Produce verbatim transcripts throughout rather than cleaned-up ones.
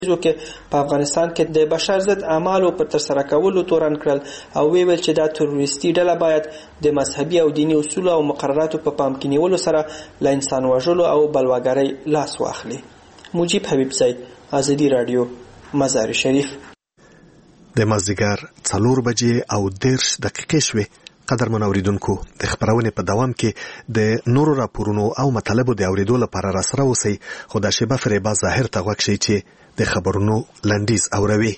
کې په افغانستان کې د بشر ضد اعمالو پر ترسره کولو تورن کړل او وی ویل چې دا تروریستي ډله باید د مذهبي او دینی اصول او مقرراتو په پام کې نیولو سره له انسان وژلو او بلواګرۍ لاس واخلي. مجيب حبیبزی، ازادي رادیو، مزار شریف. د مازدیګر څلور بجې او دېرش دقیقې شوې. قدرمن اوریدونکو، د خبرونې په دوام کې د نورو راپورونو او مطالبو د اوریدو لپاره راسره اوسئ، خو دا شیبه فریبا ظاهر ته غوږ شئ چې د خبرونو لنډیز اوروي.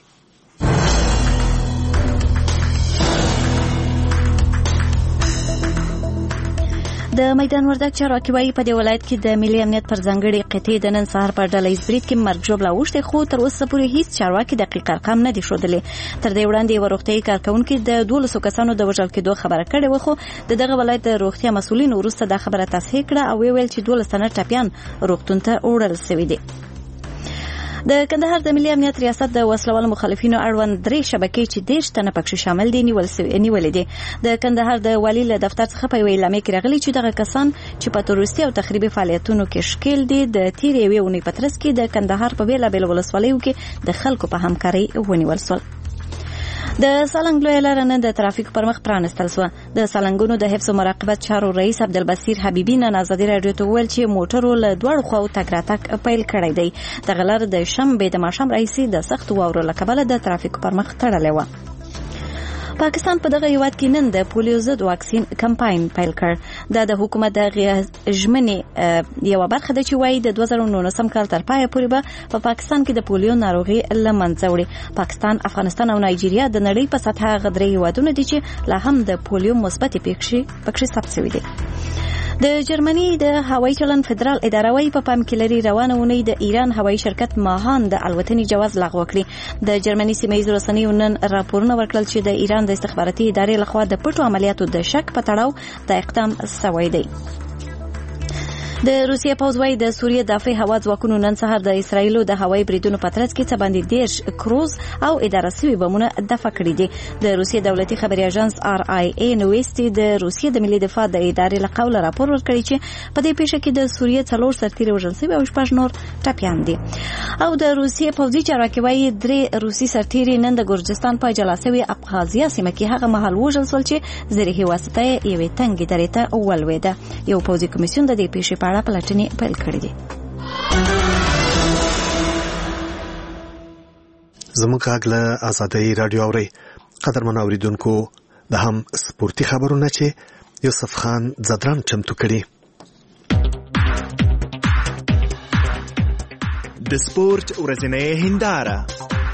د میدان وردګ چارواکي وایي په دې ولایت کې د ملي امنیت پر ځانګړي قطعې د نن سهار په ډله ییز برید کې مرګ ژوبله اوښتې، خو تر اوسه پورې هیڅ چارواکي دقیق ارقام نه دي ښودلي. تر دې وړاندې یوه روغتیایي کارکوونکي د دولسو کسانو د وژل کېدو خبره کړې وه، خو د دغه ولایت د روغتیا مسؤلینو وروسته دا خبره تصحیح کړه او ویل چې دولس تنه ټپیان روغتون ته وړل سوي دي. د کندهار د ملي امنیت ریاست د وسلوال مخالفینو اړوند درې شبکې چې دېرش تنه پکې شامل دي نیولې دي. د کندهار د والي له دفتر څخه په یوه اعلامیه کې راغلي چې دغه کسان چې په تروریستي او تخریبي فعالیتونو کې ښکېل دي د تېرې یوې اونۍ په ترڅ کې د کندهار په بېلابېلو ولسوالیو کې د خلکو په همکارۍ ونیول سول. د سالنګ لویه لاره نن د ترافیک پر مخ پرانستل سوه. د سالنګونو د حفظ او مراقبت چارو رئیس عبدالبصیر حبیبي نن ازادي راډیو ته وویل چې موټرو له دواړو خواو تګ راتګ پیل کړی دی. دغه لاره د شنبې د ماښام راهیسې د سختو واورو له کبله د ترافیک پر مخ تړلې وه. پاکستان په دغه هیواد کې نن د پولیو ضد واکسین کمپاین پیل کړ. دا د حکومت د ژمنې یوه برخه ده چې وایي د دوه زره نولسم کال تر پایه پورې به په پاکستان کې د پولیو ناروغي له منځه وړي. پاکستان، افغانستان او نایجیریا د نړۍ په سطحه هغه درې هیوادونه دي چې لا هم د پولیو مثبتې پیښې پکې ثبت شوي دي. د جرمني د هوایي چلند فدرال اداره وايي په پام کې لري روانه اونۍ د ایران هوایي شرکت ماهان د الوتنې جواز لغوه کړي. د جرمني سیمه ییزو رسنیو نن راپورونه ورکړل چې د ایران د استخباراتي ادارې لخوا د پټو عملیاتو د شک په تړاو د اقدام سوی دی. د روسیې پوځ وايي د سوریې دافع هوا ځواکونو نن سهار د اسرایلو د هوایي بریدونو په ترڅ کې څه باندې دېرش کروز او اداره سوي بمونه دفع کړي دي. د روسیې دولتي خبري اژانس آر آی ای نویستي د روسیې د ملي دفاع د ادارې له قوله راپور ورکړی چې په دې پیښه کې د سوریې څلور سرتیري وژل شوي او شپږ نور ټپیان دي. او د روسیې پوځي چارواکي وايي درې روسي سرتیري نن د ګورجستان په جلا سوي ابخازیا سیمه کې هغه مهال وژل شول چې زرهي واسطه یې یوې تنګې درې ته ولوېده. یو پوځي کمیسیون د دې پیښې په اړه پلټنې پیل کړې دي. زموږ غږ له ازادۍ راډیو اورئ. قدرمن اوریدونکو، د هم سپورتي خبرونه چې یوسف خان زدران چمتو کړي. د سپورت ورځنۍ هنداره.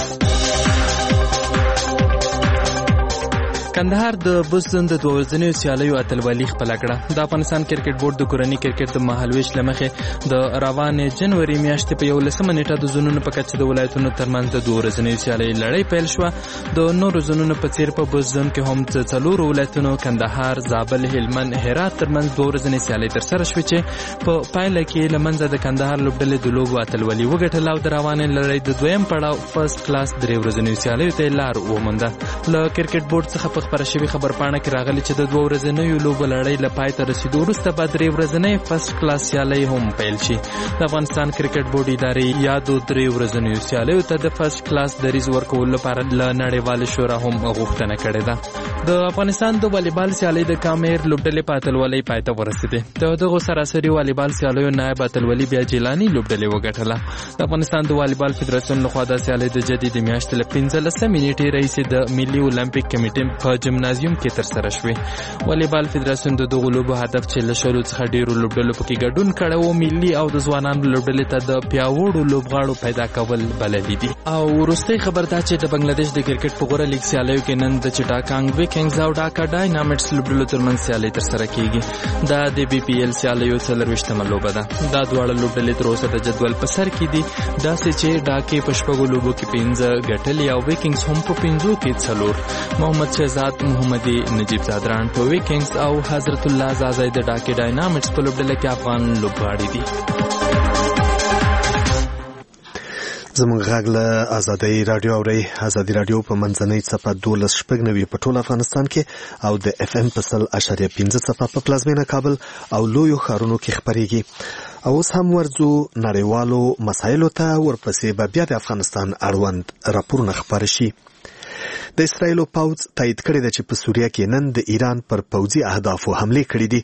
کندهار د بوسټن د دوه ورځنیو سیالیو اتلولي خپله کړه. د افغانستان کرکټ بورډ د کورني کرکټ د مهالویش له مخې د روانې جنوري میاشتې په یولسمه نیټه د زونونو په کچه د ولایتونو ترمنځ د دوه ورځنیو سیالیو لړۍ پیل شوه. د نورو زونونو په څیر په بوسټن کې هم د څلورو ولایتونو کندهار، زابل، هلمند، هرات ترمنځ دوه ورځنۍ سیالۍ ترسره شوې چې په پایله کې له منځه د کندهار لوبډلې د لوبو اتلولي وګټله او د روانې لړۍ د دویم پړاو فرست کلاس درې ورځنیو سیالیو ته لار ومونده. له کرکټ بورډ څخه په خبره شوې خبرپاڼه کې راغلي چې د دوه ورځنیو لوبو لړۍ له پای ته رسیدو وروسته به درې ورځنۍ فرست کلاس سیالۍ هم پیل شي. د افغانستان کرکټ بورډ ادارې یادو درې ورځنیو سیالیو ته د فرست کلاس دریځ ورکولو لپاره له نړیوالې شورا هم غوښتنه کړې ده. د افغانستان د والیبال سیالۍ د کامیر لوبډلې په اتلولۍ پای ته ورسېدې. د دغو سراسري والیبال سیالیو نایب اتلولي بیا جیلاني لوبډلې وګټله. د افغانستان د والیبال فدراسیون لخوا دا سیالۍ د جدي د میاشتې له پنځلسمې نیټې راهیسې د ملي اولمپیک کمیټې په جمنازیوم کې ترسره شوې. والیبال فدراسیون د دغو لوبو هدف چې له شلو څخه ډېرو لوبډلو پکې ګډون کړی و، ملي او د ځوانانو لوبډلې ته د پیاوړو لوبغاړو پیدا کول بللي دي. او وروستۍ خبر دا چې د بنگلاديش د کرکټ په غوره لیګ سیالیو کې نن د چټاکانګ ویکنګز او ډاکا ډاینامټس لوبډلو ترمنځ سیالۍ ترسره کیږي. دا د بي پي ایل سیالیو څلرویشتمه لوبه ده. دا دواړه لوبډلې تر اوسه د جدول په سر کې دي، داسې چې ډاکې په شپږو لوبو کې پنځه ګټلې او ویکنګز هم په پنځو کې څلور. محمد شهزاد محمدي، نجیب زادران په ویکنګز او حضرت الله زازای د ډاکې ډاینامټس په لوبډله کې افغان لوبغاړي دي. زموږ غږ له ازادۍ رادیو اورئ. ازادي رادیو په منځنۍ څپه دولس شپږ نوي په ټول افغانستان کې او د اف ام په سل اشاریه پنځه څپه په پلازمینه کابل او لویو ښارونو کې خپرېږي. او اوس هم ورځو نړیوالو مسایلو ته، ورپسې به بیا د افغانستان اړوند راپورونه خپاره شي. د اسرائیلو پوځ تایید کړی ده چې په سوریه کې نن د ایران پر پوځي اهدافو حملې کړې دي.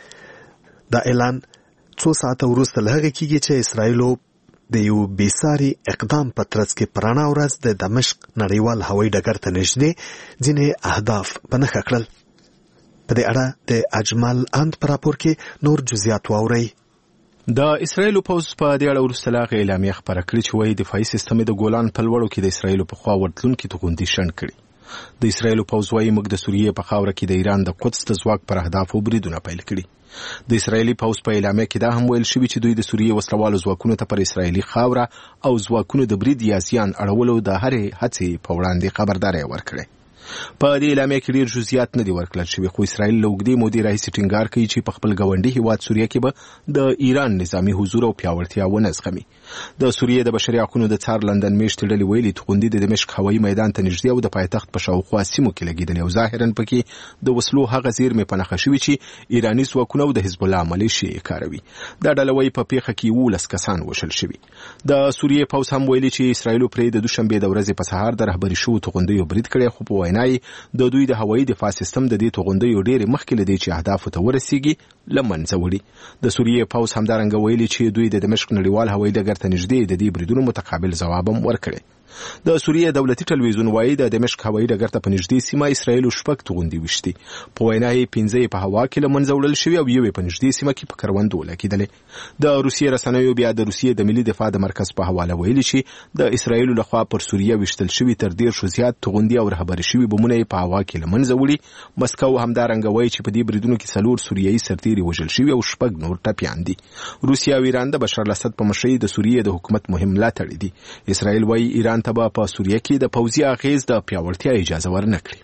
دا اعلان څو ساعته وروسته له هغې کېږي چې اسرائیلو د یو بېساري اقدام په ترڅ کې په رڼا ورځ د دمشق نړیوال هوایي ډګر ته نږدې ځینې اهداف په نښه کړل. په دې اړه د اجمل اند په راپور کې نور جزئیات واورئ. د اسرائیلو پوځ په دې اړه وروسته له هغې اعلامیه خپره کړې چې وایي دفاعي سیستم د ګولان په لوړو کې د اسرائیلو په خوا ورتلونکي توغندي شنډ کړي. د اسرائیلو پوځ وایي موږ د سوریې په خاوره کې د ایران د قدس د ځواک پر اهدافو بریدونه پیل کړي. د اسرائیلي پوځ په اعلامیه کې دا هم ویل شوي چې دوی د سوریې وسلوالو ځواکونو ته پر اسرائیلي خاوره او ځواکونو د برید یا زیان اړولو د هرې هڅې په وړاندې خبرداری ورکړي. په دې اعلامیه کې ډېر جزئیات نه دي ورکړل شوي، خو اسرائیل له اوږدې مودې راهیسې ټینګار کوي چې په خپل ګاونډي هېواد سوریه کې به د ایران نظامي حضور او پیاوړتیا ونه زغمي. د سوریې د بشري حقونو د څار لندن میشتې ډلې ویلي توغندي د دمشق هوایي میدان ته نږدې او د پایتخت په شاوخوا سیمو کې لګېدلې او ظاهراً پکې د وسلو هغه زیرمې په نښه شوي چې ایراني ځواکونه او د حزب الله ملیشې یې کاروي. دا ډله وایي په پیښه کې یولس کسان وژل شوي. د سوریې پوځ هم ویلي چې اسرائیلو پرې د دوشنبې د ورځې په سهار د رهبري شوو توغندیو برید کړی، خو په وینا یې د دوی د هوایي دفاع سیستم د دې توغندیو ډېرې مخکې له دې چې اهدافو ته ورسیږي له منځه وړي. د سوریې پوځ همدارنګه ویلي چې دوی د دمشق نړیوال هوایي ډګر ته نږدې د دې بریدونو متقابل ځواب هم ورکړی. د سوریې دولتي ټلویزیون وایي د دمشق هوایي ډګر ته په نږدې سیمه اسرائیلو شپږ توغندي ویشتي. په وینا یې پنځه یې په هوا کې له منځه وړل شوي او یو یې په نږدې سیمه کې په کروندو لګېدلې. د روسیې رسنیو بیا د روسیې د ملي دفاع د مرکز په حواله ویلي چې د اسرائیلو لخوا پر سوریه ویشتل شوي تر دېرشو زیات توغندي او رهبري شوي بمونه یې په هوا کې له منځه وړي. مسکو همدارنګه وایي چې په دې بریدونو کې څلور سوریایي سرتیري وژل شوي او شپږ نور ټپیان دي. روسیه او ایران د بشار الاسد په مشرۍ د سوریې د حکومت مهم ملاتړي دي. اسرائیل وایي ایران ته به په سوریه کې د پوځي اغیز د پیاوړتیا اجازه ورنکړي.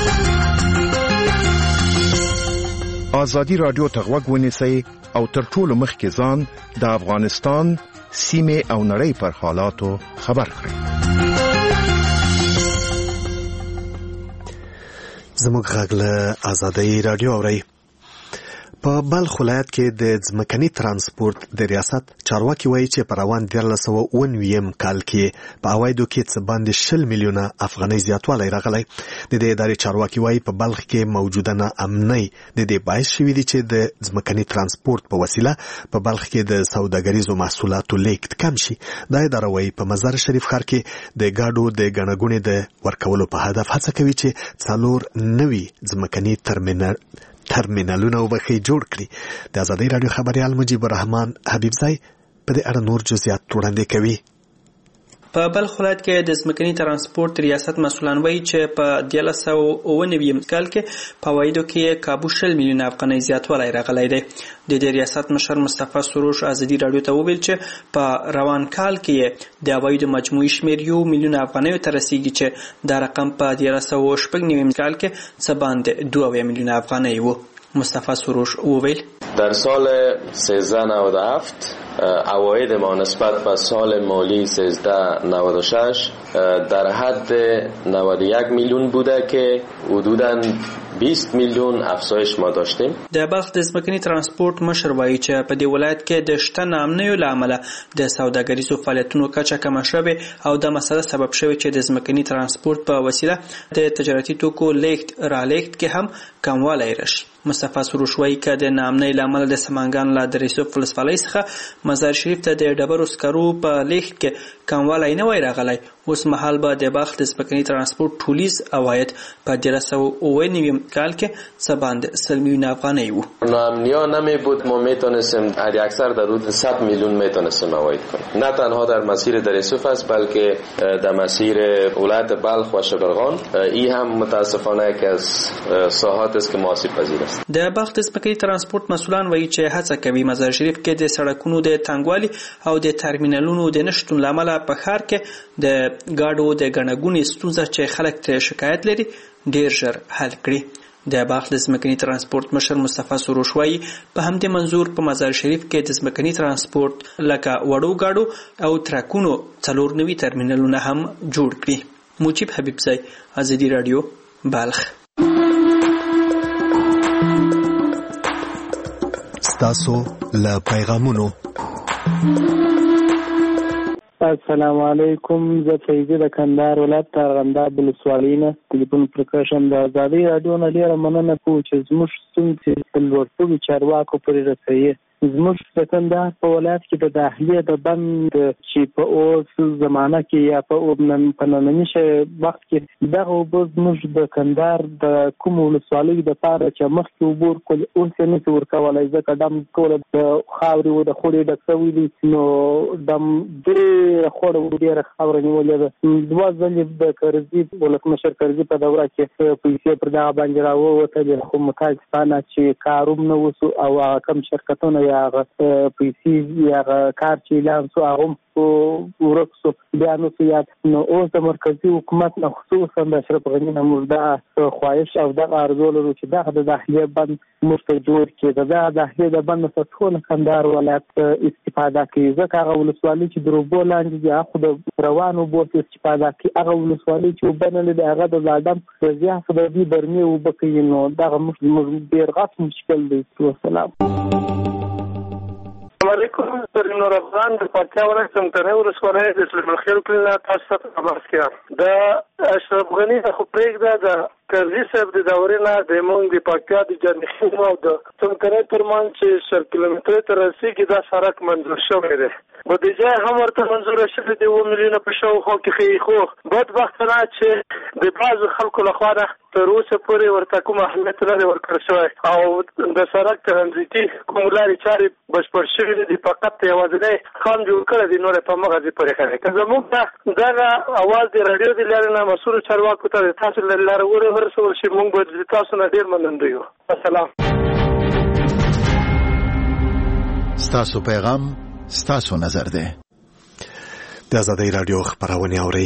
ازادي رادیو ته غوږ ونیسئ او تر ټولو مخکې ځان د افغانستان سیمې او نړۍ پر حالاتو خبر کړئ. زموږ غږ له ازادۍ رادیو اورئ. په بلخ ولایت کې د ځمکني ترانسپورت د ریاست چارواکي وایي چې په روان دیارلس سوه اووه نویم کال کې په عوایدو کې څه باندې شل میلیونه افغانۍ زیاتوالی راغلی. د دې ادارې چارواکي وایي په بلخ کې موجوده ناامنۍ د دې باعث شوي دي چې د ځمکني ترانسپورت په وسیله په بلخ کې د سوداګریزو محصولاتو لیږد کم شي. دا اداره وایي په مزار شریف ښار کې د ګاډو د ګڼه ګوڼې د ورکولو په هدف هڅه کوي چې څلور نوي ځمکني ترمینل ترمینالونه وبخښي جوړ کړي. د ازادۍ راډیو خبریال مجیب الرحمن حبیبزی په دې اړه نور جزئیات وړاندې کوي. په بلخ ولایت کې د ځمکني ترانسپورت ریاست مسؤلان وایي چې په دیارلس سوه اووه نویم کال کې په عوایدو کې کابو شل میلیونه افغانۍ زیاتوالی راغلی دی. د دې ریاست مشر مصطفی سروش ازادي راډیو ته وویل چې په روان کال کې د عوایدو مجموعي شمېر یو میلیون افغانیو ته رسیږي چې دا رقم په دیارلس سوه شپږ نویم کال کې څه باندې دوه اویا میلیونه افغانۍ و. مصطفی سروش وویل در سال سیزده نود و هفت عواید ما نسبت به سال مالی سیزده نود و شش در حد نود و یک میلیون بوده که حدوداً بیست میلیون افزایش ما داشتیم. د بلخ د ځمکني ترانسپورت مشر وایي چې په دې ولایت کې د شته ناامنیو له امله د سوداګریزو فعالیتونو کچه کمه شوې او دا مسله سبب شوې چې د ځمکني ترانسپورت په وسیله د تجارتي توکو لیږد رالېږد کې هم کموالی راشي. مصطفی سروش وایي که د ناامنۍ له امله د سمنګان له دریسوب ولسوالۍ څخه مزار شریف ته د ډبرو سکرو په لیږد کې کموالی نه وای راغلی، اوس مهال به د بلخ د ځمکني ترانسپورت ټولیز عواید په دیارلس سوه اووه نویم کال کې څه باندې سل میلیون افغانۍ و. ناامنی‌ها نمی بود ما میتونستیم حد اکثر در حدود صد میلیون میتونستیم عواید کنیم. نه تنها در مسیر دریسوب است بلکه در مسیر ولایت بلخ و شبرغان. این هم متاسفانه یکی از ساحات است که آسیب پذیر است. د بلخ د ځمکني ترانسپورت مسؤلان وایي چې هڅه کوي مزار شریف کې د سړکونو د تنګوالي او د ترمینالونو د نشتون له امله په ښار کې د ګاډو د ګڼه ګوڼې ستونزه چې خلک ترې شکایت لري ډېر ژر حل کړي. د باغ د ځمکني ترانسپورت مشر مصطفی سروش وایي په همدې منظور په مزار شریف کې د ځمکني ترانسپورت لکه وړو ګاډو او ترکونو څلور نوي ترمینلونه هم جوړ کړي. موجب حبیبزی، ازادي رادیو، بلخ. ستاسو له پیغامونو. السلام علیکم، زه فیضي د کندهار ولایت ارغنداب ولسوالۍ نه تلیفون پرکشم. د ازادي رادیو نه ډېره مننه کوو چې زموږ ستونزې په لوړتوبو چارواکو پورې رسوي. زموږ د کندهار په ولایت کې د داخلي د بند چې په اوس زمانه کې یا په ننني وخت کې دغه اوبه زموږ د کندهار د کومو ولسوالیو دپاره چې مخکې اوبه ورکول اوس یې نشي ورکولی، ځکه ډم کوله د خاورې و د خوړې ډک شوي دي، نو ډم ډېره خوړه ډېره خاوره نیولې ده. دوه ځلې د کرزي ولسمشر کرزي په دوره کې پیسې پر دغه باندې راووتلې، خو متاسفانه چې کار هم نه وسو او هغه کم شرکتونه یا هغه پیسې یا هغه کار چې اعلان سو هغه هم ورک سو، بیا نو څه یاد. نو اوس د مرکزي حکومت نه خصوصا د اشرف غني نه موږ دغه خواهش او دغه ارزو لرو چې دغه د داخلي بند موږ ته جوړ کړي، د دغه داخلي د بند څخه ټول کندهار ولایت استفاده کوي، ځکه هغه ولسوالي چې د اوبو لاندې دي هغه د روانو اوبو استفاده کوي. هغه ولسوالي چې اوبه نه لري هغه د لاډم د زیات سببي برمې اوبه کوي، نو دغه موږ ډېر غټ مشکل دی. والسلام علیکم. نور افغان د پکتیا ولایت څمکنیو ولسوالۍ د اسلام الخير کلي تاسو ته تماس کوم. د اشرف غني خو پرېږده د کرزي صاحب د دورې نه د موږ د پکتیا د جنخیم او د څمکنیو ترمنځ چې شل کیلومترۍ ته رسېږي دا سړک منظور شوی دی. بودیجه هم ورته منظوره شوې د اووه میلیونه په شاوخوا کې ښیي، خو بدبختانه چې د بعضو خلکو لخوا نه تر اوسه پورې ورته کوم اهمیت نه دی ورکړل شوی او د سړک ترانزیتي کوم لارې چارې بشپړ شوي دي، فقط یوازینی خام جوړ کړی دی، نور یې په مغزې پورې کړی. که زموږ ته دغه اواز د راډیو د لارې نه مسؤلو چارواکو ته د تاسو له لارې ورسول شي، موږ به د تاسو نه ډېر مننده یو. السلام. ستاسو پیغام ستاسو نظر دی. د ازادي رادیو خبرونه اوري.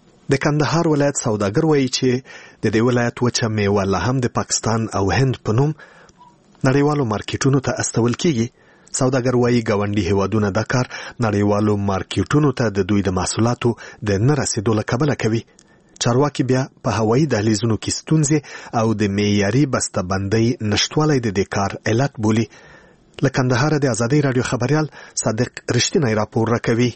د کندهار ولایت سوداګر وایي چې د دې ولایت وچه میوه لا هم د پاکستان او هند په نوم نړیوالو مارکیټونو ته استول کیږي. سوداګر وایي ګاونډي هیوادونه دا کار نړیوالو مارکیټونو ته د دوی د محصولاتو د نه رسیدو له کبله کوي. چارواکي بیا په هوایي دهلیزونو کې ستونزې او د معیاري بسته‌بندۍ نشټوالی د دې کار علت بولي. له کندهاره د ازادي رادیو خبريال صادق رښتینی راپور راکوي.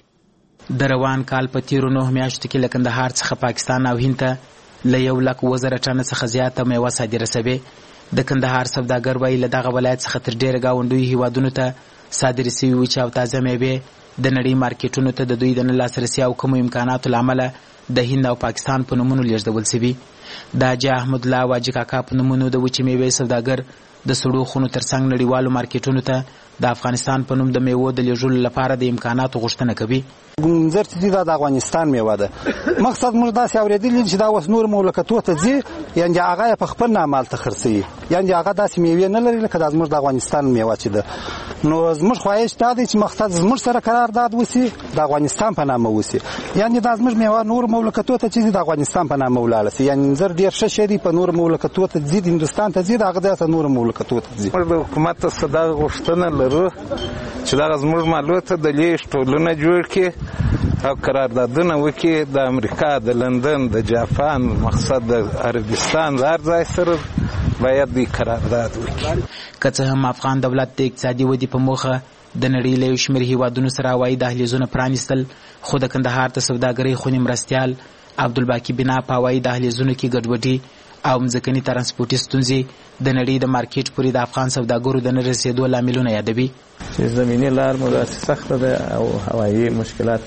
د روان کال په تیرو نهو میاشتو کې له کندهار څخه پاکستان او هند ته له یو لک اووه زره ټنه څخه زیاته میوه صادره شوې. د کندهار سوداګر وایي له دغه ولایت څخه تر ډېره ګاونډیو هیوادونو ته صادرې شوي وچې او تازه میوې د نړۍ مارکیټونو ته د دوی د نه لاسرسي او کمو امکاناتو له امله د هند او پاکستان په نومونو لیږدول شوي. د حاجي احمد الله واجي کاکا په نومونو د وچې میوې سوداګر د سړو خونو ترڅنګ نړیوالو مارکیټونو ته د افغانستان په نوم د میوو د لیږلو لپاره د امکاناتو غوښتنه کوي. نظر چې دا د افغانستان میوه ده، مقصد موږ داسې اورېدلي چې دا اوس نور مملکتو ته ځي، یعنې هغه یې په خپل نام هلته خرڅوي، یعنې هغه داسې میوې نه لري لکه دا زموږ د افغانستان میوه چې ده. نو زموږ خواهش دا دی چې مقصد زموږ سره قرارداد وسي، د افغانستان په نامه وسي، یعنې دا زموږ میوه نور مملکتو ته چې د افغانستان په نامه ولاړه سي. یعنې نظر ډېر ښه شی دی، په نور مملکتو ته ځي، د هندوستان ته ځي، د هغه ځای ته نور مملکتو ته ځي. موږ د حکومت څخه دغه غوښتنه لرو چې دغه زموږ مالو ته د لیږد ټولونه جوړ کړي او قراردادونه وکړي د امریکا، د لندن، د جاپان، مقصد د عربستان د هر ځای سره باید دوی قرارداد وکړي. که څه هم افغان دولت د اقتصادي ودې په موخه د نړۍ له یو شمېر هیوادونو سره هوایي دهلیزونه پرانیستل، خو د کندهار د سوداګرۍ خونې مرستیال عبدالباقي بنا په هوایي دهلیزونو کې ګډوډي او مځکني ترانسپورټي ستونزې د نړۍ د مارکیټ پورې د افغان سوداګرو د نه رسېدو لاملونه یادوي. چې زمیني لار مو داسې سخته ده او هوایي مشکلات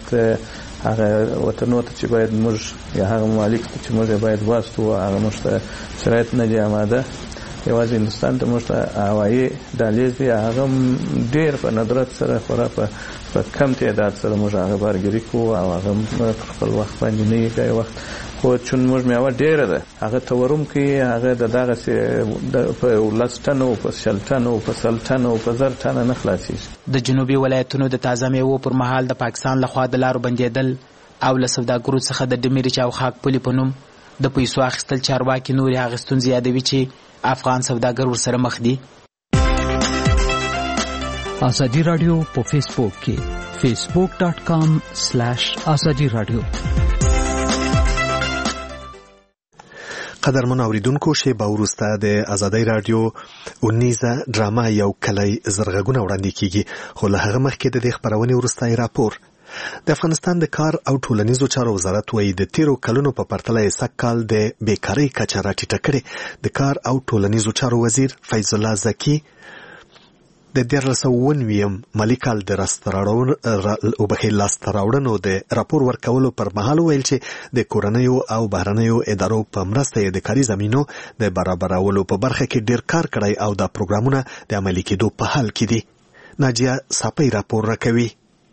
هغه وطنو ته چې باید موږ یا هغه ممالک ته چې موږ باید واستو هغه موږ ته شرایط نه دي آماده. یوازې هندوستان ته موږ ته هوایي دهلیز دی، هغه ډېر په ندرت سره خورا په کم تعداد سره موږ هغه بارګري کوو او هغه په خپل وخت باندې نه یې وخت، خو چون موږ میوه ډېره ده هغه تورم کوي، هغه د دغسې په لس ټنو، په شل ټنو، په سل ټنو، په زر ټنه نه خلاصېږي. د جنوبي ولایتونو د تازه میوو پر مهال د پاکستان لخوا د لارو بندېدل او له سوداګرو څخه د ډمیرچ او خاک پلي په نوم د پیسو اخیستل چارواکي نورې هغې ستونزې یادوي چې افغان سوداګر ورسره مخ دي. ازادي راډیو په فیسبوک کې فیسبوک ډاټ کام سلیش ازادي راډیو. قدرمن اوریدونکو شیبه وروسته د ازادي راډیو اونیزه ډرامه یو کلی زرغونه وړاندې کیږي، خو له هغه مخکې د دې خبرونې وروستی راپور. د افغانستان د کار او ټولنیزو چارو وزارت وایي د تیرو کلونو په پرتله یې سږ کال د بیکارۍ کچه راټیټه کړې. د کار او ټولنیزو چارو وزیر فیض الله زکي د دیارلس سوه اووه نوي مالي کال د لاسته راوړنو د راپور ورکولو پر مهال ویل چې د کورنیو او بهرنیو ادارو په مرسته یې د کاري زمینو د برابرولو په برخه کې ډیر کار کړی او دا پروګرامونه د عملي کېدو په حال کې دي. ناجیه صاپی راپور راکوي.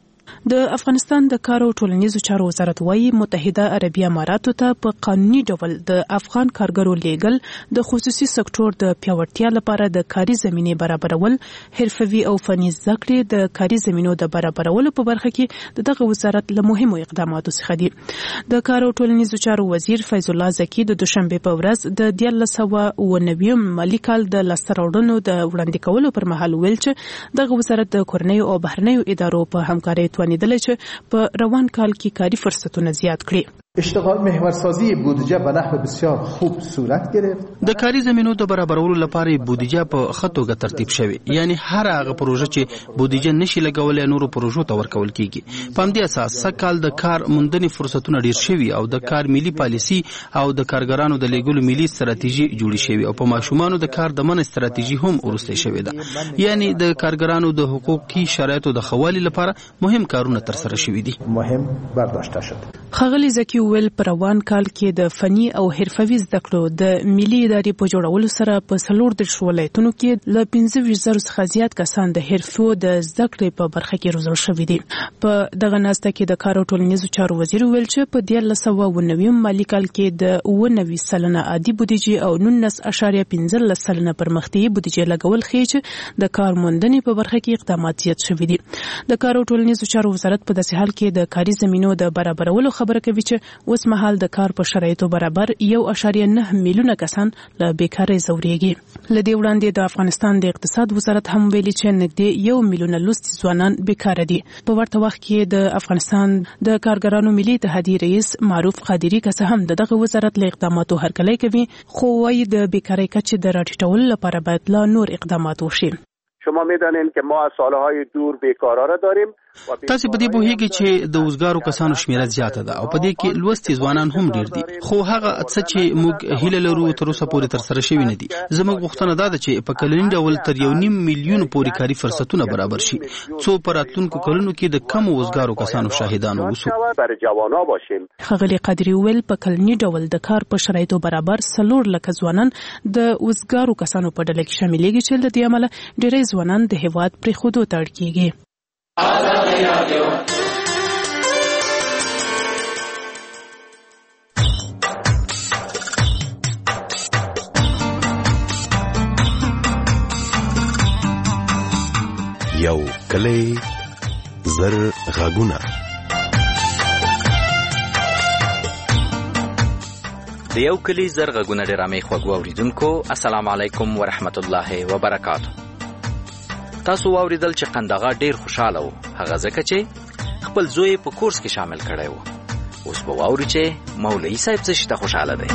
د افغانستان د کار او ټولنیزو چارو وزارت وايي متحده عربي اماراتو ته په قانوني ډول د افغان کارګرو لیږل د خصوصي سکتور د پیاوړتیا لپاره د کاري زمینې برابرول، حرفوي او فني زده کړې د کاري زمینو د برابرولو په برخه کې دغه وزارت له مهمو اقداماتو څخه دی. د کار او ټولنیزو چارو وزیر فیض الله زکي د دوشنبه په ورځ د دیارلس سوه اووه نوي مالي کال د لاسته راوړنو د وړاندې کولو پر مهال ویل چې دغه وزارت د کورنیو او بهرنیو ادارو په همکارۍ توانیدلی چې په روان کال کې کاري فرصتونه زیات کړي. اشتغال محورسازی بودجه به نحو بسیار خوب صورت گرفت. د کاري زمینو د برابرولو لپاره بودجه په ښه توګه ترتیب شوې، یعنی هر هغه پروژه چې بودجه نشي لګولای نورو پروژو ته ورکول کیږي. په همدې اساس سږ کال د کار موندنې فرصتونه ډیر شوي او د کار ملي پالیسي او د کارګرانو د لیږلو ملي ستراتیژي جوړې شوې او په ماشومانو د کار د منع ستراتیژي هم وروسته شوې ده. یعنی د کارګرانو د حقوقي شرایطو د ښه والي لپاره مهم کارونه ترسره شوي دي. مهم برداشته شد. ښاغلي زکي ویل په روان کال کې د فني او حرفوي زده کړو د ملي ادارې په جوړولو سره په څلور دېرش ولایتونو کې له پنځه ویشت زرو څخه زیات کسان د حرفو د زده کړې په برخه کې روزل شوي دي. په دغه ناسته کې د کار او ټولنیزو چارو وزیر ویل چې په دیارلس سوه اووه نوي مالي کال کې د اووه نوي سلنه عادي بودیجې او نولس اعشاریه پنځلس سلنه پرمختیایي بودیجې لګول ښیي چې د کار موندنې په برخه کې اقدامات زیات شوي دي. د کار او ټولنیزو چارو وزارت په داسې حال کې د کاري زمینو د برابرولو خبره کوي چې اوس مهال د کار په شرایطو برابر یو اعشاریه نه میلیونه کسان له بیکارۍ ځورېږي. له دې وړاندې د افغانستان د اقتصاد وزارت هم ویلي چې نږدې یو میلیونه لوستي ځوانان بیکاره دي. په ورته وخت کې د افغانستان د کارګرانو ملي اتحادیې رئیس معروف قادری که څه هم دغه وزارت له اقداماتو هرکلی کوي، خو وايي د بیکارۍ کچې د راټیټولو لپاره باید لا نور اقدامات وشي. شما میدانید که ما از سالهای دور بیکارا را داریم. تاسو په دې پوهیږئ چې د وزګارو کسانو شمیره زیاته ده او په دې کې لوستي ځوانان هم ډیر دي، خو هغه څه چې موږ هیله لرو تر اوسه پورې تر سره شوی نه دي. زموږ غوښتنه ده چې په کلنی ډول تر یو نیم میلیون پورې کاري فرصتونه برابر شي، څو په راتلونکو کلونو کې د کم وزګارو کسانو شاهدان اوسو. ښاغلي قادری ویل په کلنی ډول د کار په شرایطو برابر څلور لکه ځوانان د وزګارو کسانو په ډله کې شاملېږي چې له دې امله ډېری ځوانان د هېواد پرېښودو ته اړ کېږي. یو کلی زر غاګونه. د یو کلی زر غاګونه ډرامې خوږو اوریدونکو، السلام علیکم ورحمت الله وبرکاتہ. تاسو واوریدل چې قندغه ډیر خوشاله وو، هغه ځکه چې خپل زوی په کورس کې شامل کړی وو. اوس به واوري چې مولوي صاحب څه شته خوشاله دی.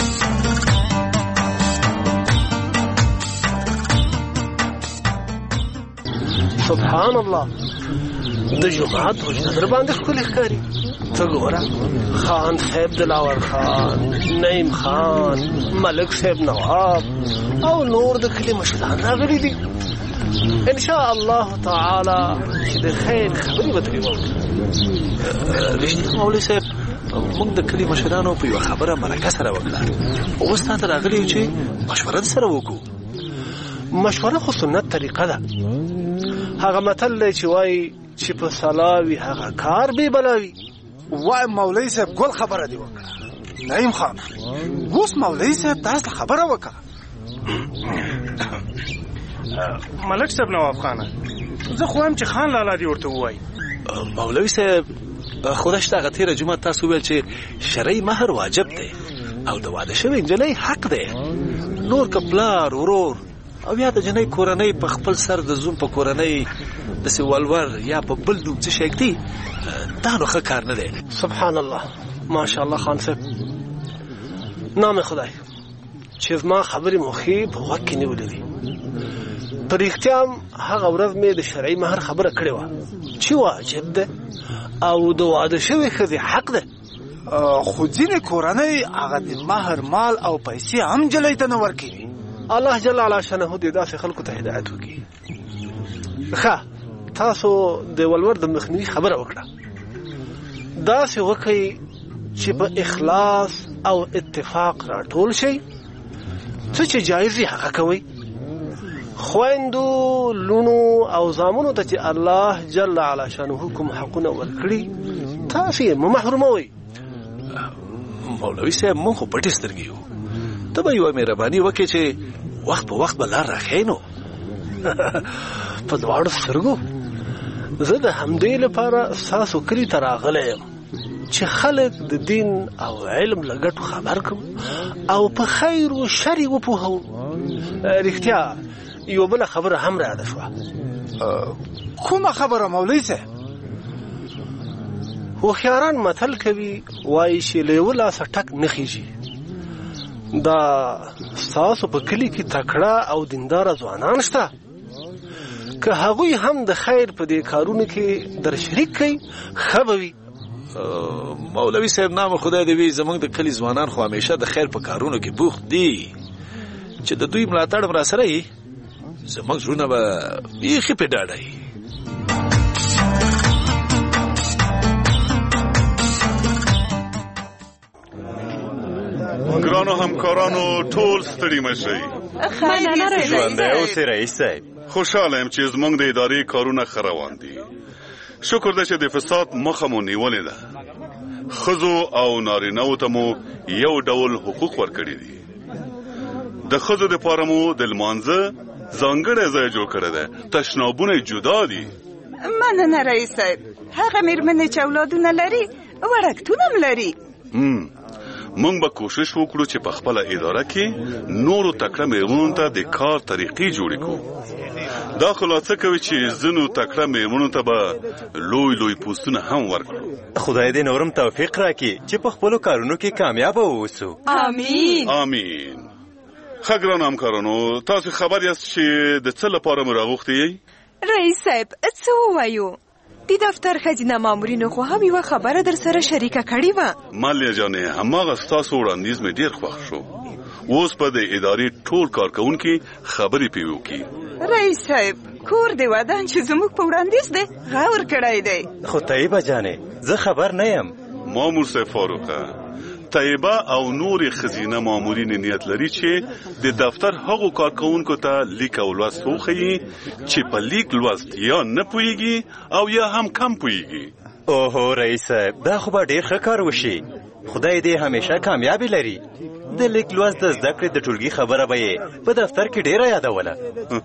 سبحان الله، د جمعات حجره در باندې ښکلې ښکاري. ته ګوره، خان صاحب دلاور خان، نعیم خان، ملک صاحب نواب او نور د کلي مشران راغلي دي. ان شاء الله تعالی چې د خیر خبرې به ترې وکړو. رښتیا مولوي صاحب، موږ د کلي مشرانو په یوه خبره مرکه سره وکړه. اوس تا ته راغلي یو چې مشوره سره وکړو. مشوره خو سنت طریقه ده. هغه متل دی چې وایي چې په سلاوي هغه کار بې بلاوي. وای مولوي صاحب ګل خبره دی وکړه. نعیم خان، اوس مولوي صاحب تاسو خبره وکړه. ملک صاحب نواب خانه، زه خو هم چې خان لالا دی ورته ووایي. مولوي صاحب، خدای شته هغه تېره جمعه تاسو ویل چې شرعي مهر واجب دی. او د واده شوی نجلۍ حق دی. نور که پلار ورور او یا د جنۍ کورنۍ په خپل سر د زوم په کورنۍ داسې ولور یا په بل نوم څه شی ږدي، دا نو ښه کار نه دی. سبحان الله، ماشاءالله خان صاحب، نام خدای چې زما خبرې مو ښې په غوږ کې نیولې دي. په رښتیا هم هغه ورځ مې د شرعي مهر خبره کړې وه چې واجب ده او د واده شوې ښځې حق ده. خو ځینې کورنۍ هغه د مهر مال او پیسې هم نجلۍ ته نه ورکوي. الله جل علا شانه دې داسې خلکو ته هدایت وکړي. ښه، تاسو د ولور د مخنیوي خبره وکړه. داسې وکړئ چې په اخلاص او اتفاق راټول شئ، څه چې جایز یې هغه کوئ. خویندو، لونو او زامنو ته چې الله جل علا شانه کوم حقونه ورکړي تاسې یې مه محروموئ. مولوي صاحب، موږ خو پټې سترګې یو، ته به یوه مهرباني وکړې چې وخت په وخت به لار راښیې. نو په دواړو سترګو زه د همدې لپاره ستاسو کلي ته راغلی یم چې خلک د دین او علم له ګټو خبر کړم او په خیر و شر یې وپوهوم. رښتیا یوه بله خبره هم را یاده شوه. کومه خبره مولوي صاحب؟ هوښیاران متل کوي، وایي چې له یوه لاسه ټک نه خیږي. دا ستاسو په کلي کې تکړه او دینداره ځوانان شته، که هغوی هم د خیر په دې کارونو کې در شریک کوي ښه به وي. مولوي صاحب، نام خدای دې وي، زموږ د کلي ځوانان خو همیشه د خیر په کارونو کې بوخت دي. چې د دوی ملاتړ را سره وي، زموږ زړونه به بیخي پې ډاډه وي. ګرانو همکارانو، ټول ستړي مه شئ. ژوندی اوسئ رئیس صاحب. خوشحاله یم چې زموږ د ادارې کارونه ښه روان دي. شکر ده چې د فساد مخه مو نیولې ده. ښځو او نارینه‌وو ته مو یو ډول حقوق ورکړي دي. د ښځو دپاره مو د لمانځه ځانګړی ځای جوړ کړی دی. تشنابونه جدا دي. مننه رئیس صاحب. هغه مېرمنې چې اولادونه لري وړکتون هم لري. موږ به کوشش وکړو چې په خپله اداره کې نورو تکړه مېرمنو ته د کار طریقې جوړې کړو. دا خو لا څه کوي چې ځینو تکړه مېرمنو ته به لوی لوی پوستونه هم ورکړو. خدای دې نورم توفیق راکړي چې په خپلو کارونو کې کامیابه واوسو. آمین آمین. ښه ګرانو همکارانو، تاسو خبر یاست چې د څه لپاره مو راغوښتي یئ؟ رئیس صاحب، څه ووایو؟ د دفتر ښځینه مامورینو خو هم یوه خبره در سره شریکه کړې وه. مالیه جانې، هماغه ستاسو وړاندیز مې ډېر خوښ شو. اوس په د ادارې ټول کارکوونکي خبرې پې وکړي. رئیس صاحب، کور د ودان چې زموږ په وړاندیز دی غور کړی دی. خو طیبه جانې، زه خبر نه یم. مامور صاحب فاروقه، طیبه او نور ښځینه مامورین نیت لري چې د دفتر هغو کارکوونکو ته لیک او لوست وښیي چې په لیک لوست یا نه پوهیږي او یا هم کم پوهیږي. اوهو رئیس صاحب، دا خو به ډېر ښه کار وشي. خدای دې همیشه کامیابی لري. د لیک لوست د زده کړې د ټولګي خبره به یې په دفتر کې ډېره یادوله.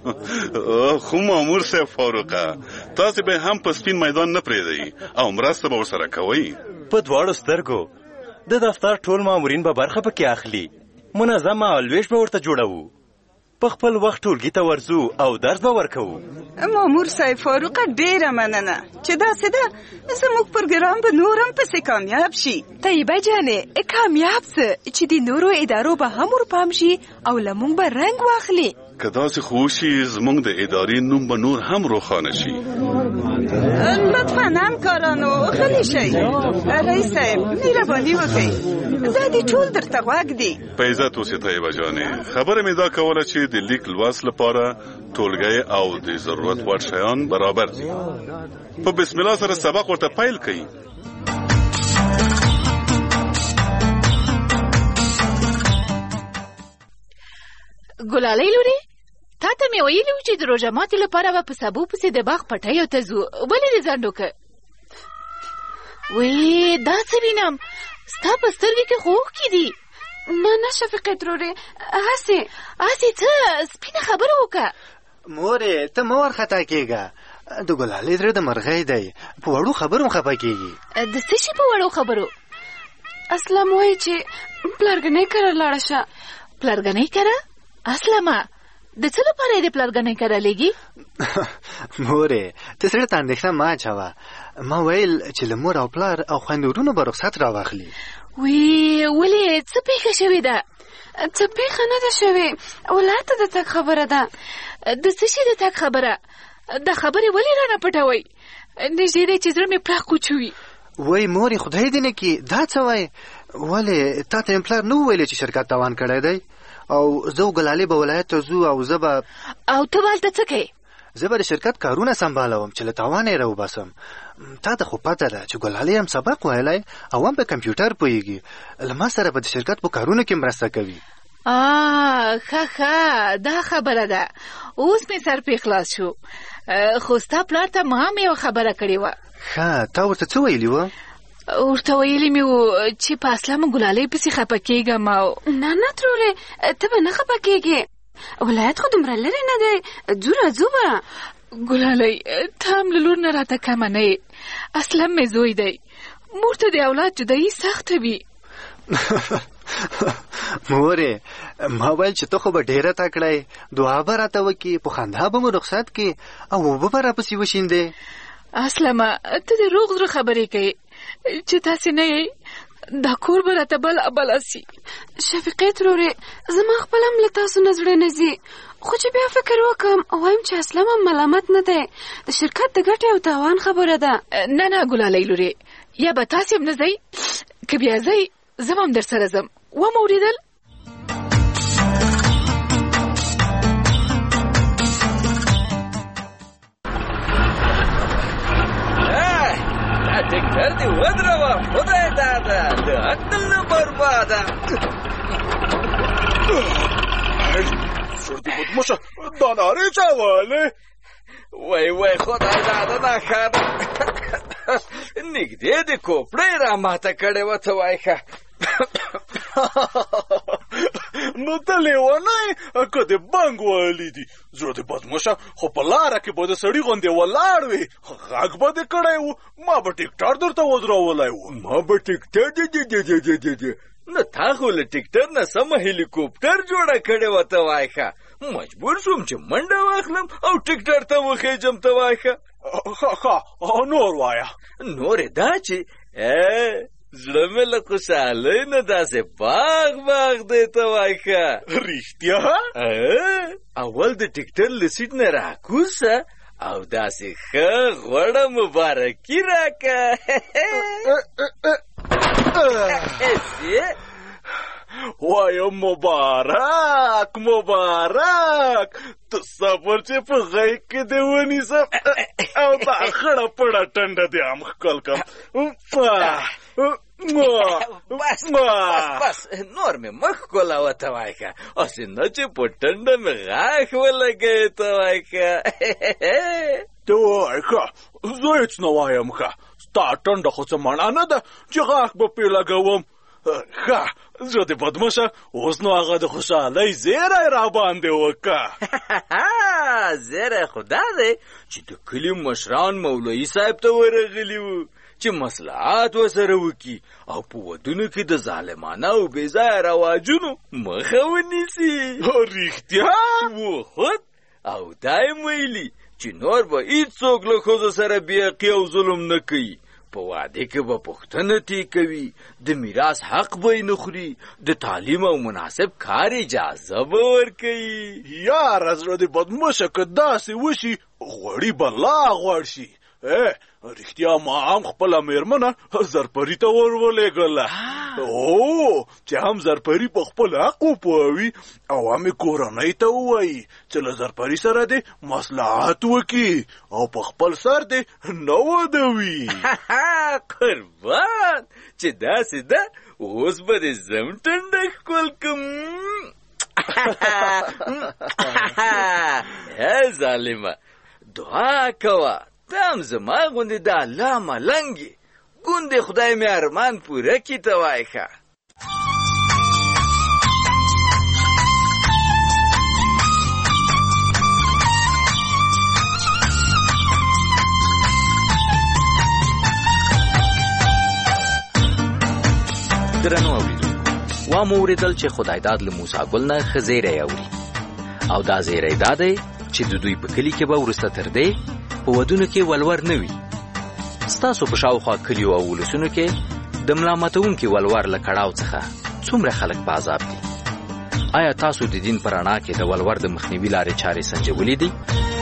خو مامور صاحب فاروقه، تاسې به هم په سپین میدان نه پرېږدئ او مرسته به ورسره کوئ. په دواړو سترګو د دفتر ټول مامورین به برخه پکې اخلي. منظم مهالویش به ورته جوړوو. په خپل وخت ټولګي ته ورځو او درس به ورکوو. مامور صاحب فاروقه، ډېره مننه چې داسې ده زموږ پروګرام به نور هم پسې کامیاب شي. طیبه جانې، کامیاب څه چې د نورو ادارو به هم ورپام شي او له موږ به رنګ واخلي. که داسې خو وشي، زموږ د ادارې نوم به نور هم روښانه شي. لطفا همکارانو غلي شئ. رئیس صاحب، مهرباني وکړئ، دا دې ټول درته غوږ دي. په عزت اوسې طیبه جانې. خبره مې دا کوله چې د لیک لوست لپاره ټولګی او د ضرورت وړ شیان برابر دي. په بسم الله سره سبق ورته پیل کړئ. ګلالۍ لورې، تا ته مې ویلي و چې د روژه ماتي لپاره به په سبو پسې د باغ پټیو ته ځو، ولې دې ځنډ وکړ؟ وی دا څه وینم، ستا په سترګې کې خو اوښکې دي. نه نه شفیقې ترورې، هسې هسې څه سپینه خبره وکړه. مورې، ته مه وارخطا کېږه. د ګلالۍ زړه د مرغۍ دی، په وړو خبرو خفه کېږي. د څه شي په وړو خبرو؟ اسلم وایي چې پلارګنۍ کره لاړه شه. پلارګنۍ کره؟ اسلمه د څه لپاره یې د پلارګنۍ کره لیږي؟ مورې ته زړه ته اندېښنه مه اچوه. ما ویل چې له مور او پلار او خویندورونو به رخصت راواخلي. وی ولې څه پېښه شوې ده؟ څه پېښه نه ده شوې، ولایت ته د تګ خبره ده. د څه شي د تګ خبره؟ دا خبرې ولې رانه پټوئ؟ نږدې دی چې زړه مې پراخ کوچوي. وای مورې خدای دې نه کړي، دا څه وایې؟ ولې تا ته پلار نه وویلې چې شرکت تاوان کړی دی او زه او ګلالۍ به ولایت ته ځو او زه به او ته به هلته څه کوې؟ زه به د شرکت کارونه سمبالوم چې له تاوانه یې راوباسم. تا ته خو پته ده چې ګلالۍ هم سبق ویلی او هم په کمپیوټر پوهېږي. له ما سره به د شرکت په کارونو کې مرسته کوي. آه ښه ښه دا خبره ده، اوس مې سر پې خلاص شو. خو ستا پلار ته ما هم یوه خبره کړې وه. ښه تا ورته څه ویلي وه؟ ورته ویلي مې وو چې په اسلام ګلالۍ پسې خفه کېږم او نه نه ترورې ته به نه خفه کېږې، ولایت خو دومره لرې نه دی، ځو راځو به. ګلالۍ ته هم له لور نه راته کمه نه یې، اسلم مې زوی دی، مور ته د اولاد جدایي سخته وي. مورې ما ویل چې ته خو به ډېره تکړه یې، دعا به راته وکړي، په خندا به مو رخصت کړي او اوبه به راپسې وشیندې. اسلمه ته د روغ زړه خبرې کوې چې تاسې نه یې، دا کور به راته بل ابله سي. شفیقې ترورې زما خپل هم له تاسو نه زړه نه ځي، خو چې بیا فکر وکړم وایم چې اسلم هم ملامت نه دی، د شرکت د ګټې او تاوان خبره ده. نه نه ګلالۍ لورې، یا به تاسې هم نه ځئ، که بیا ځئ زه به هم در سره ځم. ومه اورېدل؟ ټکټر دې ودروه، خدای داده د عقل نه برباده. شور دې بدمشه دا نارې چا وهلې؟ وای وای خدای داده دا ښه ده، نږدې دې کوپړۍ را ماته کړې وه. ته وای ښه نو ته لیونی که دې بنګ وهلي دي؟ زړه دې بدمشه خو په لاره کې به د سړي غوندې ولاړ وې، غږ به دې کړی و، ما به ټکټر درته ودرولی و. ما به ټکټر دی نو تا خو له ټکټر نه سمه هلیکوپټر جوړه کړې وه. ته وای ښه مجبور شوم چې منډه واخلم او ټکټر ته وخېجم. ته وای ښه ښه ښه نور وایه. نور یې دا چې زړه مې له خوشحالۍ نه داسې باغ باغ دی. ته وای ښه رښتیا؟ اول د ټکټر له سیټ نه راکوز شه او داسې ښه غوړه مبارکي راکه. وایم مبارک مبارک، ته صبر چې په غیږ کې دې ونیسم او دا خړه پړه ټنډه دې هم ښکل کړم. بس بس بس نور مې مخ کولاوه. ته وای ښه هسې نه چې په ټنډه مې غاښ ولګوې. ته وای ښه ته وای ښه زه هېڅ نه وایم. ښه ستا ټنډه خو څه مڼه نه ده چې غاښ به پرې لګوم. ښه زړه دې بدمشه اوس نو هغه د خوشحالۍ زیری را باندې وکړه. زیری خو دا دی چې د کلي مشران مولوي صاحب ته ورغلي وو چې مصلحات ورسره وکړي او په ودونو کې د ظالمانه او بېځایه رواجونو مخه ونیسي. رښتیا و خود او دا یې ویلي چې نور به هېڅوک له ښځو سره بېحقي او ظلم نه کوي، په واده کې به پوښتنه تې کوي، د میراث حق به یې نه خوري، د تعلیم او مناسب کار اجازه به ورکوي. یاره زړه دې بدمشه که داسې وشي غوړي به لا غوړ شي. رښتیا ما هم خپله مېرمنه زرپري ته ور ولېږله، او چې هم زرپري په خپل حق وپوهوي او هم یې کورنۍ ته ووایي چې له زرپري سره دې مصلحت وکړي او په خپل سر دې نه ودوي. قربان چې داسې ده اوس به دې زم ټنډه ښکل کړم. ای ظالمه دعا کوه ته هم زما غوندې د الله ملنګ یې، ګوندې خدای مې ارمان پوره کړي. ته وای ښه درنو اوریدونکو وا مو اوریدل چې خدای داد له موسی ګل نه ښه زیری اوري او دا زیری دا دی چې د دوی په کلي کې به وروسته تر دی په ودونو کې ولور نه وي. ستاسو په شاوخوا کلیو او ولسونو کې د ملا ماتونکي ولور له کړاو څخه څومره خلک په عذاب دي؟ آیا تاسو د دین په رڼا کې د ولور د مخنیوي لارې چارې سنجولې دي؟